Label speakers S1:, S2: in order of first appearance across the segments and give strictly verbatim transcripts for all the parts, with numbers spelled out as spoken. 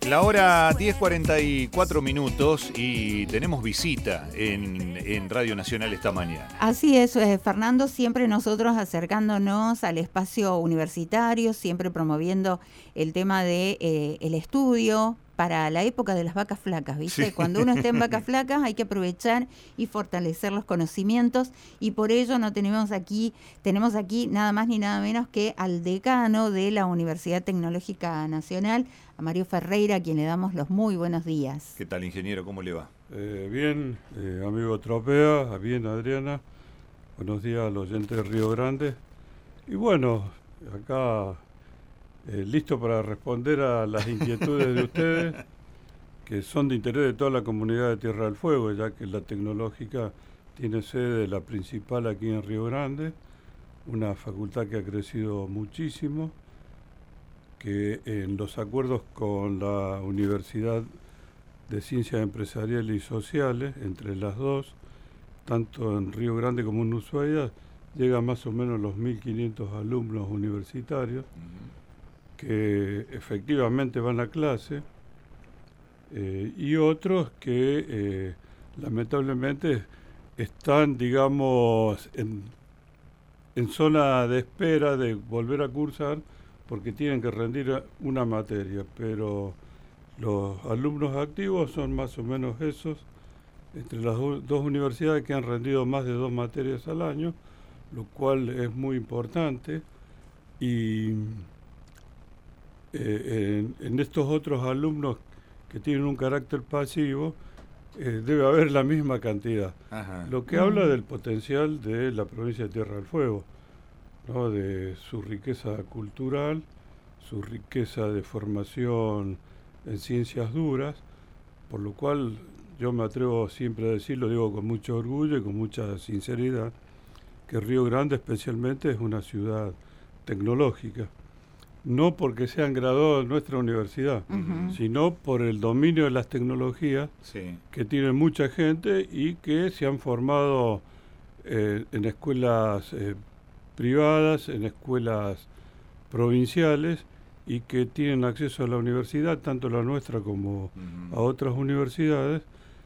S1: La hora diez cuarenta y cuatro minutos y tenemos visita en, en Radio Nacional esta mañana.
S2: Así es, eh, Fernando, siempre nosotros acercándonos al espacio universitario, siempre promoviendo el tema de eh, el estudio para la época de las vacas flacas, ¿viste? Sí. Cuando uno esté en vacas flacas hay que aprovechar y fortalecer los conocimientos, y por ello no tenemos aquí, tenemos aquí nada más ni nada menos que al decano de la Universidad Tecnológica Nacional, a Mario Ferreira, a quien le damos los muy buenos días.
S1: ¿Qué tal, ingeniero? ¿Cómo le va?
S3: Eh, bien, eh, amigo Tropea, bien, Adriana. Buenos días a los oyentes de Río Grande. Y bueno, acá eh, listo para responder a las inquietudes de ustedes, que son de interés de toda la comunidad de Tierra del Fuego, ya que la tecnológica tiene sede, la principal aquí en Río Grande, una facultad que ha crecido muchísimo, que en los acuerdos con la Universidad de Ciencias Empresariales y Sociales, entre las dos, tanto en Río Grande como en Ushuaia, llegan más o menos los mil quinientos alumnos universitarios uh-huh. que efectivamente van a clase, eh, y otros que eh, lamentablemente están, digamos, en, en zona de espera de volver a cursar, porque tienen que rendir una materia, pero los alumnos activos son más o menos esos, entre las do, dos universidades que han rendido más de dos materias al año, lo cual es muy importante, y eh, en, en estos otros alumnos que tienen un carácter pasivo, eh, debe haber la misma cantidad, Ajá. lo que mm. habla del potencial de la provincia de Tierra del Fuego, ¿no? De su riqueza cultural, su riqueza de formación en ciencias duras, por lo cual yo me atrevo siempre a decir, lo digo con mucho orgullo y con mucha sinceridad, que Río Grande especialmente es una ciudad tecnológica, no porque sean graduados de nuestra universidad, uh-huh. sino por el dominio de las tecnologías sí. que tiene mucha gente y que se han formado eh, en escuelas eh, privadas, en escuelas provinciales, y que tienen acceso a la universidad, tanto la nuestra como uh-huh. a otras universidades,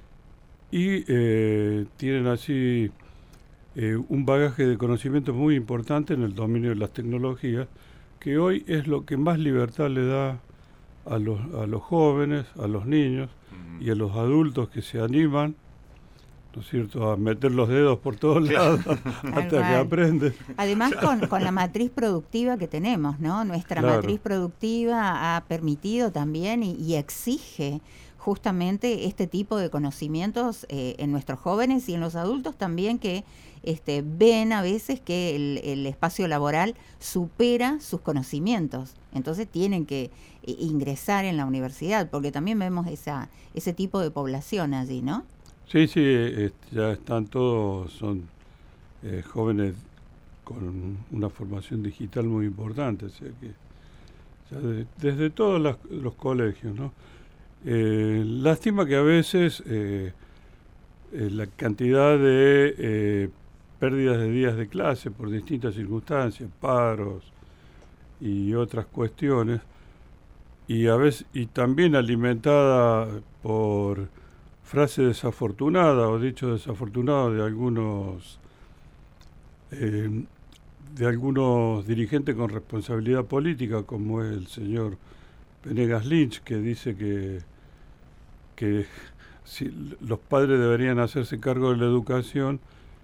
S3: y eh, tienen así eh, un bagaje de conocimiento muy importante en el dominio de las tecnologías, que hoy es lo que más libertad le da a los, a los jóvenes, a los niños uh-huh. y a los adultos que se animan, ¿no es cierto?, a meter los dedos por todos lados hasta que aprenden.
S2: Además con, con la matriz productiva que tenemos, ¿no? Nuestra claro. matriz productiva ha permitido también y, y exige justamente este tipo de conocimientos eh, en nuestros jóvenes y en los adultos también, que este, ven a veces que el, el espacio laboral supera sus conocimientos. Entonces tienen que eh, ingresar en la universidad, porque también vemos esa, ese tipo de población allí, ¿no?
S3: Sí, sí, eh, ya están todos, son eh, jóvenes con una formación digital muy importante, o sea que ya de, desde todos las, los colegios, ¿no? Eh, lástima que a veces eh, eh, la cantidad de eh, pérdidas de días de clase por distintas circunstancias, paros y otras cuestiones, y a veces y también alimentada por frase desafortunada o dicho desafortunado de algunos eh, de algunos dirigentes con responsabilidad política, como es el señor Venegas Lynch, que dice que que si, los padres deberían hacerse cargo de la educación,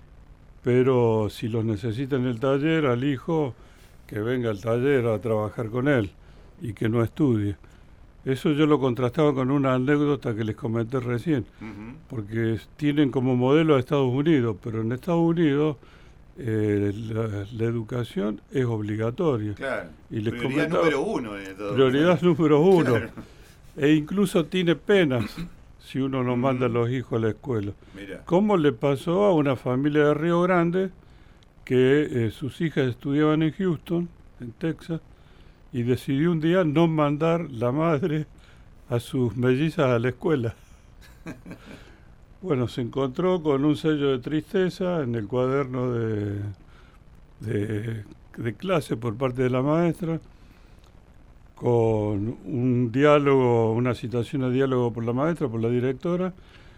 S3: pero si los necesitan en el taller, al hijo que venga al taller a trabajar con él y que no estudie. Eso yo lo contrastaba con una anécdota que les comenté recién, uh-huh. porque tienen como modelo a Estados Unidos, pero en Estados Unidos eh, la, la educación es obligatoria.
S1: Claro.
S3: Y les
S1: prioridad número uno. En todo
S3: prioridad claro. número uno. Claro. E incluso tiene penas si uno no uh-huh. manda a los hijos a la escuela. Mirá. ¿Cómo le pasó a una familia de Río Grande que eh, sus hijas estudiaban en Houston, en Texas, y decidió un día no mandar la madre a sus mellizas a la escuela? Bueno, se encontró con un sello de tristeza en el cuaderno de, de, de clase por parte de la maestra, con un diálogo, una citación a diálogo por la maestra, por la directora,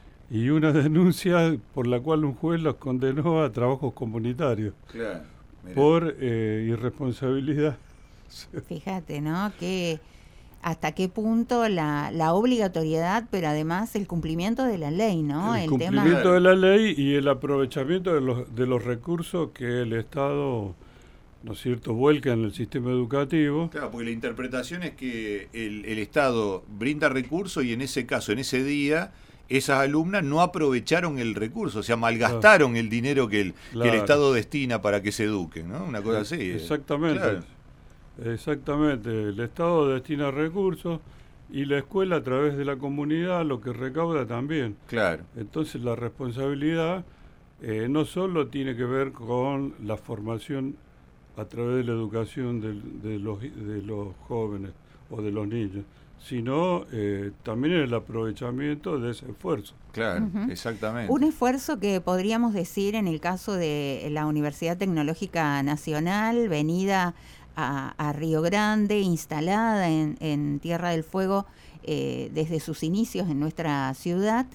S3: y una denuncia por la cual un juez los condenó a trabajos comunitarios.
S1: Claro,
S3: por eh, irresponsabilidad.
S2: Fíjate, ¿no? Que hasta qué punto la, la obligatoriedad, pero además el cumplimiento de la ley, ¿no?
S3: El,
S2: el
S3: cumplimiento
S2: tema...
S3: de la ley y el aprovechamiento de los, de los recursos que el Estado, ¿no es cierto?, vuelca en el sistema educativo.
S1: Claro, porque la interpretación es que el, el Estado brinda recursos y en ese caso, en ese día, esas alumnas no aprovecharon el recurso, o sea, malgastaron claro. el dinero que el, claro. que el Estado destina para que se eduquen, ¿no? Una cosa así.
S3: Exactamente. Claro. Exactamente. El Estado destina recursos y la escuela a través de la comunidad lo que recauda también.
S1: Claro.
S3: Entonces la responsabilidad eh, no solo tiene que ver con la formación a través de la educación de, de, los, de los jóvenes o de los niños, sino eh, también el aprovechamiento de ese esfuerzo.
S1: Claro, uh-huh. exactamente.
S2: Un esfuerzo que podríamos decir en el caso de la Universidad Tecnológica Nacional, venida a, a Río Grande, instalada en, en Tierra del Fuego eh, desde sus inicios en nuestra ciudad,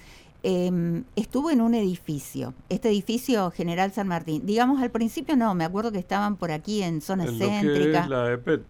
S2: eh, estuvo en un edificio, este edificio General San Martín. Digamos, al principio no, me acuerdo que estaban por aquí en zona
S3: en
S2: céntrica.
S3: Lo que es la E P E T.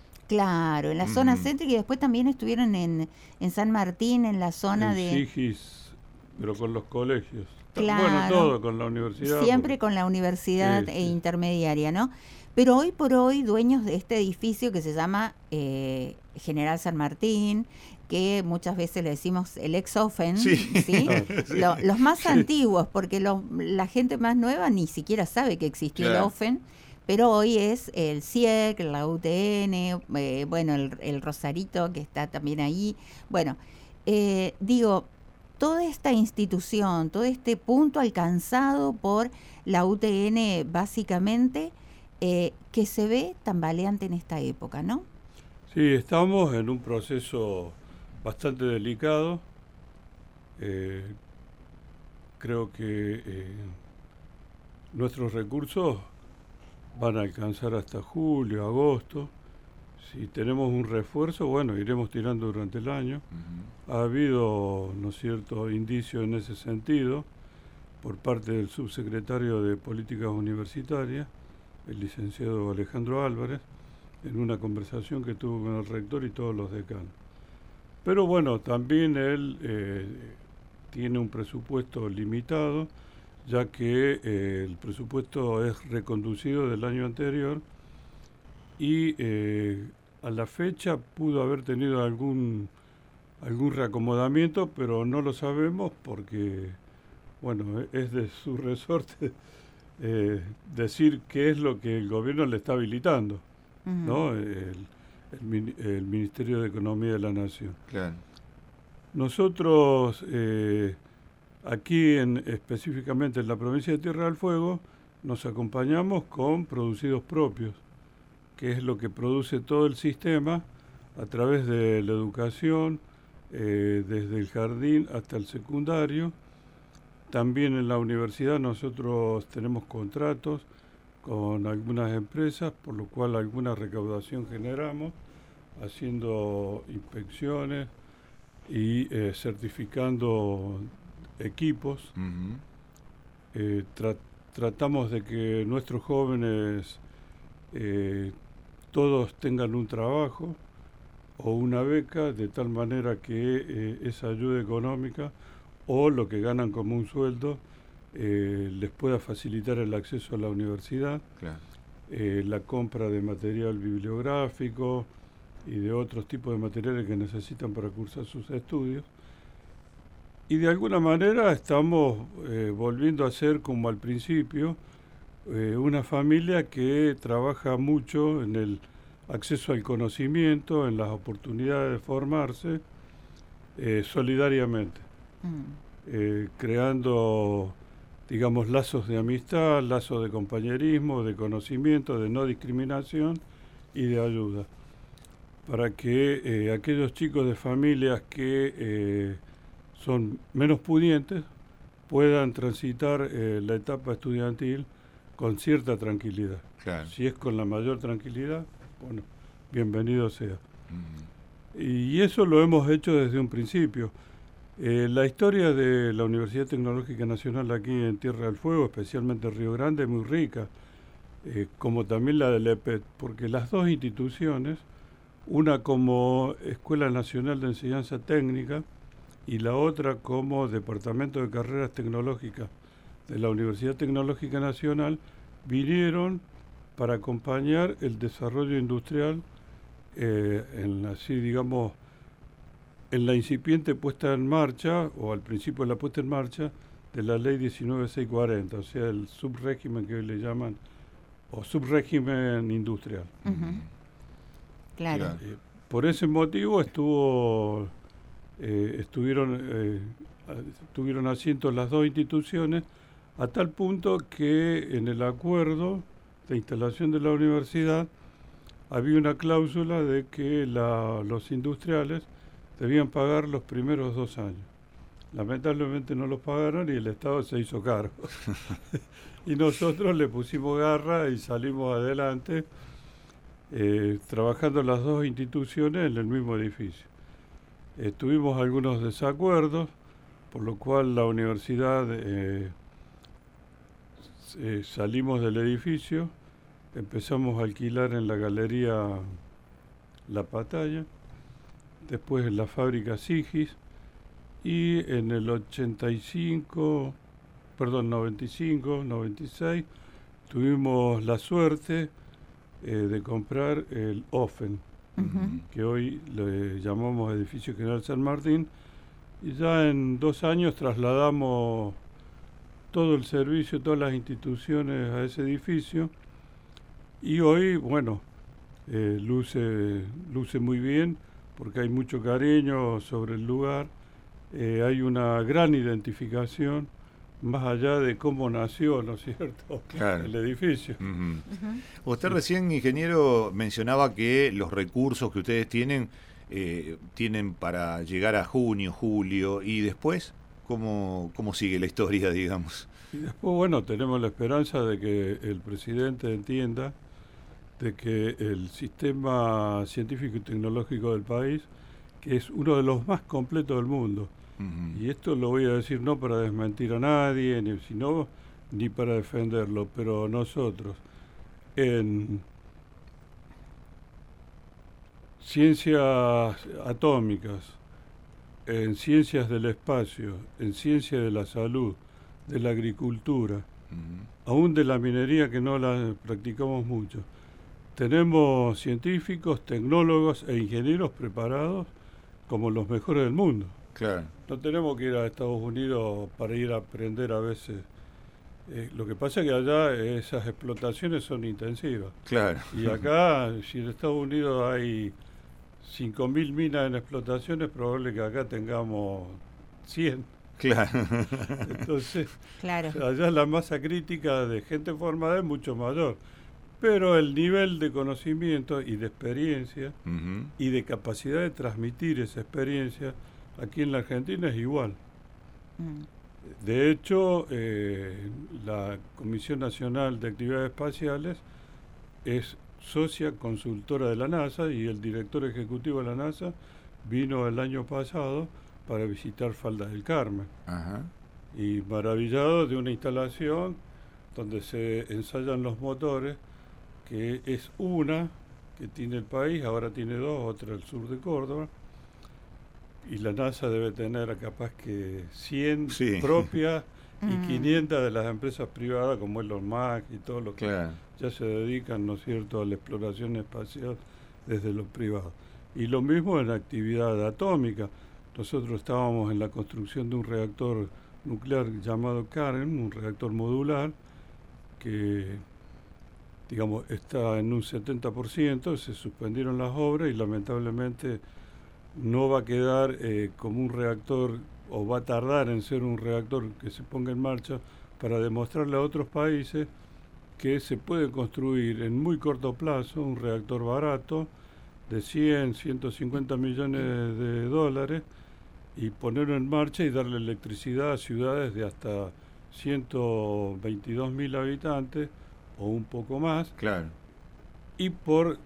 S2: Claro, en la mm. zona céntrica y después también estuvieron en, en San Martín, en la zona
S3: en
S2: de...
S3: Sigis, pero con los colegios.
S2: Claro,
S3: bueno, todo con la universidad.
S2: Siempre
S3: porque...
S2: con la universidad
S3: sí,
S2: e
S3: sí.
S2: intermediaria, ¿no? Pero hoy por hoy, dueños de este edificio que se llama eh, General San Martín, que muchas veces le decimos el ex-Ofen,
S1: sí.
S2: ¿sí?
S3: Ah, sí.
S2: Lo, los más
S3: sí.
S2: antiguos, porque lo, la gente más nueva ni siquiera sabe que existió
S1: claro.
S2: el Ofen, pero hoy es el C I E C, la U T N, eh, bueno, el, el Rosarito que está también ahí. Bueno, eh, digo, toda esta institución, todo este punto alcanzado por la U T N básicamente, eh, que se ve tambaleante en esta época, ¿no?
S3: Sí, estamos en un proceso bastante delicado. Eh, creo que eh, nuestros recursos van a alcanzar hasta julio, agosto. Si tenemos un refuerzo, bueno, iremos tirando durante el año. Uh-huh. Ha habido, ¿no es cierto?, indicios en ese sentido por parte del subsecretario de Políticas Universitarias, el licenciado Alejandro Álvarez, en una conversación que tuvo con el rector y todos los decanos. Pero bueno, también él eh, tiene un presupuesto limitado, ya que eh, el presupuesto es reconducido del año anterior y eh, a la fecha pudo haber tenido algún algún reacomodamiento, pero no lo sabemos porque, bueno, es de su resorte eh, decir qué es lo que el gobierno le está habilitando, uh-huh. ¿no? El, el, el Ministerio de Economía de la Nación.
S1: Claro.
S3: Nosotros... Eh, Aquí, en, específicamente en la provincia de Tierra del Fuego, nos acompañamos con producidos propios, que es lo que produce todo el sistema a través de la educación, eh, desde el jardín hasta el secundario. También en la universidad nosotros tenemos contratos con algunas empresas, por lo cual alguna recaudación generamos, haciendo inspecciones y eh, certificando equipos.
S1: Uh-huh.
S3: eh, tra- tratamos de que nuestros jóvenes eh, todos tengan un trabajo o una beca, de tal manera que eh, esa ayuda económica o lo que ganan como un sueldo eh, les pueda facilitar el acceso a la universidad,
S1: claro.
S3: eh, la compra de material bibliográfico y de otros tipos de materiales que necesitan para cursar sus estudios. Y de alguna manera estamos eh, volviendo a ser, como al principio, eh, una familia que trabaja mucho en el acceso al conocimiento, en las oportunidades de formarse eh, solidariamente, mm. eh, creando, digamos, lazos de amistad, lazos de compañerismo, de conocimiento, de no discriminación y de ayuda, para que eh, aquellos chicos de familias que... Eh, son menos pudientes, puedan transitar eh, la etapa estudiantil con cierta tranquilidad.
S1: Claro.
S3: Si es con la mayor tranquilidad, bueno, bienvenido sea. Uh-huh. Y eso lo hemos hecho desde un principio. Eh, la historia de la Universidad Tecnológica Nacional aquí en Tierra del Fuego, especialmente en Río Grande, es muy rica, eh, como también la del E P E T, porque las dos instituciones, una como Escuela Nacional de Enseñanza Técnica y la otra como Departamento de Carreras Tecnológicas de la Universidad Tecnológica Nacional, vinieron para acompañar el desarrollo industrial eh, en así digamos en la incipiente puesta en marcha, o al principio de la puesta en marcha, de la ley diecinueve mil seiscientos cuarenta, o sea, el subrégimen que hoy le llaman, o subrégimen industrial.
S2: Uh-huh. Claro.
S3: Eh, por ese motivo estuvo, eh, estuvieron, eh, tuvieron asiento las dos instituciones, a tal punto que en el acuerdo de instalación de la universidad había una cláusula de que la, los industriales debían pagar los primeros dos años. Lamentablemente no los pagaron y el Estado se hizo cargo. Y nosotros le pusimos garra y salimos adelante, eh, trabajando las dos instituciones en el mismo edificio. Eh, tuvimos algunos desacuerdos, por lo cual la universidad eh, eh, salimos del edificio, empezamos a alquilar en la galería La Patalla, después en la fábrica Sigis, y en el ochenta y cinco, perdón, noventa y cinco, noventa y seis, tuvimos la suerte eh, de comprar el Ofen, uh-huh. que hoy le llamamos Edificio General San Martín, y ya en dos años trasladamos todo el servicio, todas las instituciones a ese edificio, y hoy, bueno, eh, luce, luce muy bien, porque hay mucho cariño sobre el lugar, eh, hay una gran identificación, más allá de cómo nació, ¿no es cierto?, claro, el edificio.
S1: Uh-huh. Uh-huh. Usted sí. Recién, ingeniero, mencionaba que los recursos que ustedes tienen, eh, tienen para llegar a junio, julio, y después, ¿cómo, cómo sigue la historia, digamos?
S3: Y después, bueno, tenemos la esperanza de que el presidente entienda de que el sistema científico y tecnológico del país, que es uno de los más completos del mundo, uh-huh. y esto lo voy a decir no para desmentir a nadie, ni, sino ni para defenderlo, pero nosotros en ciencias atómicas, en ciencias del espacio, en ciencias de la salud, de la agricultura, uh-huh. aún de la minería, que no la practicamos mucho, tenemos científicos, tecnólogos e ingenieros preparados como los mejores del mundo.
S1: Claro.
S3: No tenemos que ir a Estados Unidos para ir a aprender a veces. Eh, lo que pasa es que allá esas explotaciones son intensivas.
S1: Claro.
S3: Y acá, si en Estados Unidos hay cinco mil minas en explotación, es probable que acá tengamos cien.
S1: Claro.
S3: Entonces,
S2: claro.
S3: allá la masa crítica de gente formada es mucho mayor. Pero el nivel de conocimiento y de experiencia uh-huh. y de capacidad de transmitir esa experiencia aquí en la Argentina es igual. Uh-huh. De hecho, eh, la Comisión Nacional de Actividades Espaciales es socia consultora de la NASA, y el director ejecutivo de la NASA vino el año pasado para visitar Falda del Carmen. Uh-huh. Y maravillado de una instalación donde se ensayan los motores, que es una que tiene el país, ahora tiene dos, otra al sur de Córdoba, y la NASA debe tener capaz que cien sí. propias y quinientas de las empresas privadas, como Elon Musk y todos los claro. que ya se dedican, ¿no es cierto?, a la exploración espacial desde los privados. Y lo mismo en la actividad atómica. Nosotros estábamos en la construcción de un reactor nuclear llamado Karen, un reactor modular, que digamos, está en un setenta por ciento, se suspendieron las obras y lamentablemente no va a quedar eh, como un reactor, o va a tardar en ser un reactor que se ponga en marcha, para demostrarle a otros países que se puede construir en muy corto plazo un reactor barato de cien, ciento cincuenta millones de dólares, y ponerlo en marcha y darle electricidad a ciudades de hasta ciento veintidós mil habitantes o un poco más.
S1: Claro.
S3: Y por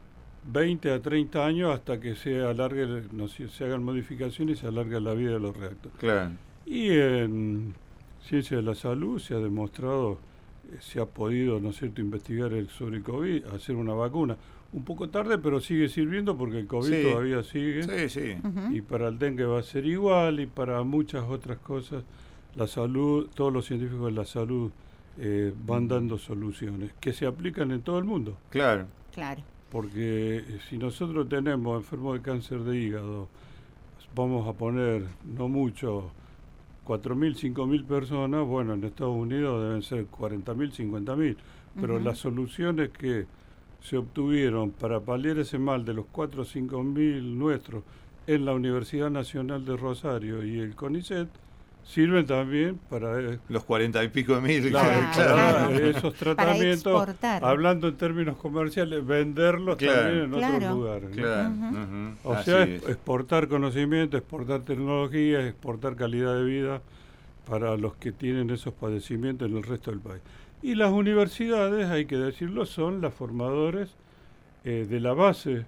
S3: veinte a treinta años hasta que se alargue, no sé, se hagan modificaciones y se alargue la vida de los reactores.
S1: Claro.
S3: Y en ciencia de la salud se ha demostrado, eh, se ha podido, ¿no es cierto?, investigar el, sobre el COVID, hacer una vacuna. Un poco tarde, pero sigue sirviendo porque el COVID sí. todavía sigue.
S1: Sí, sí.
S3: Uh-huh. Y para el dengue va a ser igual, y para muchas otras cosas, la salud, todos los científicos de la salud eh, van dando soluciones que se aplican en todo el mundo.
S1: Claro.
S2: Claro.
S3: Porque eh, si nosotros tenemos enfermos de cáncer de hígado, vamos a poner, no mucho, cuatro mil, cinco mil personas, bueno, en Estados Unidos deben ser cuarenta mil, cincuenta mil, pero uh-huh. las soluciones que se obtuvieron para paliar ese mal de los cuatro o cinco mil nuestros en la Universidad Nacional de Rosario y el CONICET sirven también para eh,
S1: los cuarenta y pico de mil,
S3: claro, claro, claro. esos tratamientos, hablando en términos comerciales, venderlos claro. también en claro. otros lugares.
S1: Claro. ¿no? Uh-huh.
S3: O Así sea, es. exportar conocimiento, exportar tecnología, exportar calidad de vida para los que tienen esos padecimientos en el resto del país. Y las universidades, hay que decirlo, son las formadores eh, de la base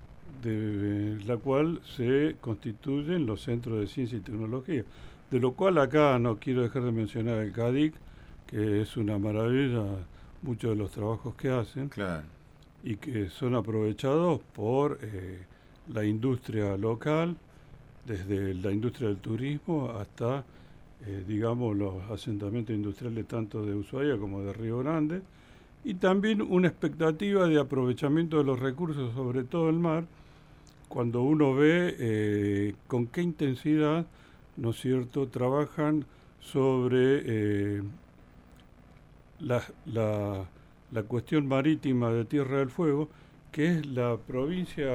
S3: de la cual se constituyen los centros de ciencia y tecnología. De lo cual acá no quiero dejar de mencionar el CADIC, que es una maravilla, muchos de los trabajos que hacen,
S1: claro.
S3: y que son aprovechados por eh, la industria local, desde la industria del turismo hasta, eh, digamos, los asentamientos industriales tanto de Ushuaia como de Río Grande, y también una expectativa de aprovechamiento de los recursos, sobre todo el mar, cuando uno ve eh, con qué intensidad, ¿no es cierto?, trabajan sobre eh, la, la, la cuestión marítima de Tierra del Fuego, que es la provincia,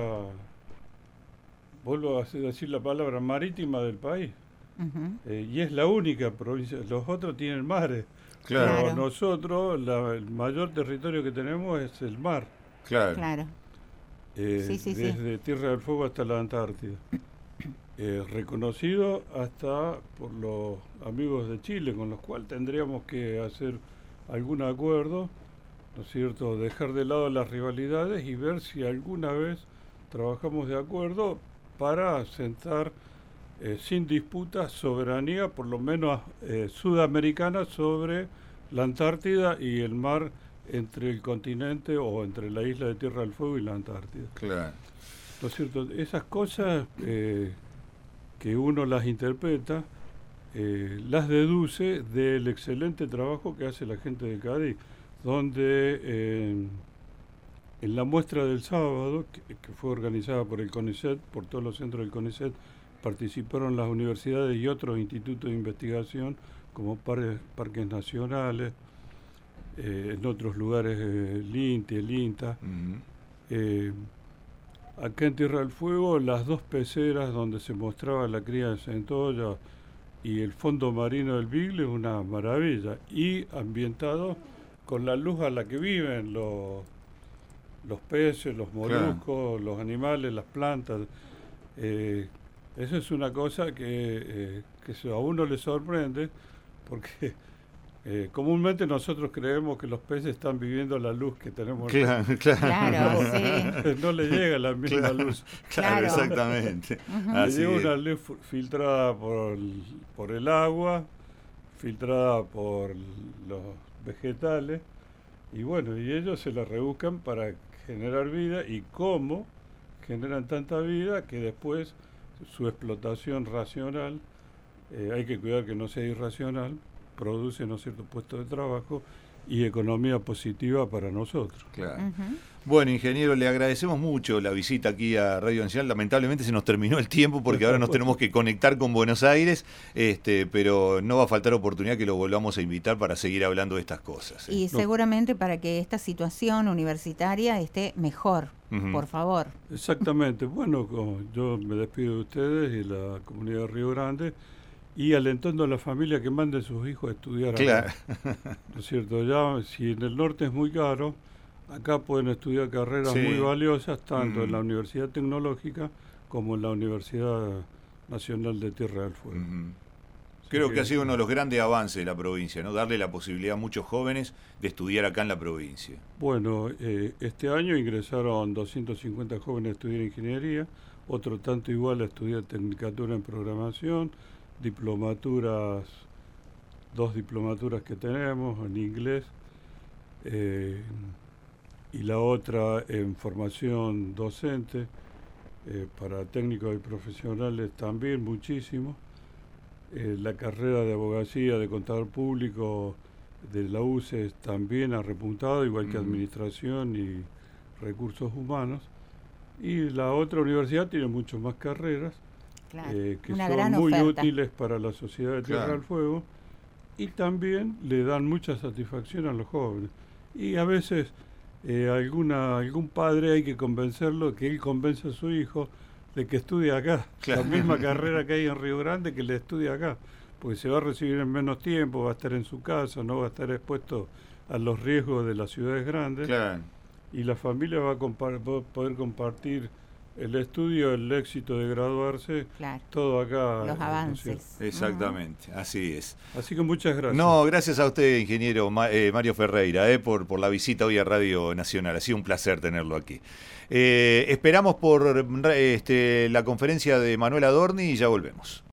S3: vuelvo a decir la palabra, marítima del país. Uh-huh. Eh, y es la única provincia, los otros tienen mares.
S1: Claro.
S3: Pero nosotros, la, el mayor territorio que tenemos es el mar.
S1: Claro.
S2: claro.
S3: Eh,
S2: sí, sí,
S3: desde
S2: sí.
S3: Tierra del Fuego hasta la Antártida. Eh, reconocido hasta por los amigos de Chile, con los cuales tendríamos que hacer algún acuerdo, ¿no es cierto?, dejar de lado las rivalidades y ver si alguna vez trabajamos de acuerdo para sentar eh, sin disputa soberanía, por lo menos eh, sudamericana, sobre la Antártida y el mar entre el continente o entre la isla de Tierra del Fuego y la Antártida.
S1: Claro.
S3: ¿No es cierto? Esas cosas eh, que uno las interpreta, eh, las deduce del excelente trabajo que hace la gente de Cádiz, donde eh, en la muestra del sábado, que, que fue organizada por el CONICET, por todos los centros del CONICET, participaron las universidades y otros institutos de investigación, como par- parques nacionales, eh, en otros lugares eh, el INTI, el INTA. Uh-huh. eh, Acá en Tierra del Fuego, las dos peceras donde se mostraba la cría de centolla y el fondo marino del Bigle, una maravilla, y ambientado con la luz a la que viven los, los peces, los moluscos, claro. los animales, las plantas. Eh, eso es una cosa que, eh, que a uno le sorprende, porque Eh, comúnmente nosotros creemos que los peces están viviendo la luz que tenemos.
S1: Claro, claro.
S2: claro
S3: no,
S2: sí.
S3: no le llega la misma
S1: claro,
S3: luz.
S1: Claro, exactamente.
S2: Uh-huh.
S3: Le llega una luz filtrada por el, por el agua, filtrada por los vegetales, y bueno, y ellos se la rebuscan para generar vida, y cómo generan tanta vida que después su explotación racional, eh, hay que cuidar que no sea irracional, produce, ¿no es cierto?, puestos de trabajo y economía positiva para nosotros.
S1: Claro. Uh-huh. Bueno, ingeniero, le agradecemos mucho la visita aquí a Radio Nacional. Lamentablemente se nos terminó el tiempo porque ahora nos tenemos que conectar con Buenos Aires, este, pero no va a faltar oportunidad que lo volvamos a invitar para seguir hablando de estas cosas. ¿eh?
S2: Y
S3: no.
S2: seguramente para que esta situación universitaria esté mejor, uh-huh. por favor.
S3: Exactamente. Bueno, yo me despido de ustedes y la comunidad de Río Grande, y alentando a la familia que mande a sus hijos a estudiar
S1: claro.
S3: acá. ¿No es cierto? Ya, si en el norte es muy caro, acá pueden estudiar carreras
S1: sí.
S3: muy valiosas, tanto mm. en la Universidad Tecnológica como en la Universidad Nacional de Tierra del Fuego.
S1: Mm. Creo que ha sido uno de los grandes avances de la provincia, ¿no? Darle la posibilidad a muchos jóvenes de estudiar acá en la provincia.
S3: Bueno, eh, este año ingresaron doscientos cincuenta jóvenes a estudiar ingeniería, otro tanto igual a estudiar tecnicatura en programación, diplomaturas, dos diplomaturas que tenemos en inglés, eh, y la otra en formación docente, eh, para técnicos y profesionales también muchísimo. Eh, la carrera de abogacía, de contador público de la U C E S también ha repuntado, igual que mm. administración y recursos humanos. Y la otra universidad tiene muchas más carreras, claro, eh, que son muy oferta. útiles para la sociedad de Tierra claro. del Fuego, y también le dan mucha satisfacción a los jóvenes. Y a veces eh, alguna algún padre hay que convencerlo, que él convence a su hijo de que estudie acá, claro. la misma carrera que hay en Río Grande, que le estudie acá, porque se va a recibir en menos tiempo, va a estar en su casa, no va a estar expuesto a los riesgos de las ciudades grandes, claro. y la familia va a, compa- va a poder compartir el estudio, el éxito de graduarse, claro. todo acá.
S2: Los avances.
S1: Exactamente, uh-huh. así es.
S3: Así que muchas gracias.
S1: No, gracias a usted, ingeniero Ma- eh, Mario Ferreira, eh, por, por la visita hoy a Radio Nacional. Ha sido un placer tenerlo aquí. Eh, esperamos por este, la conferencia de Manuel Adorni y ya volvemos.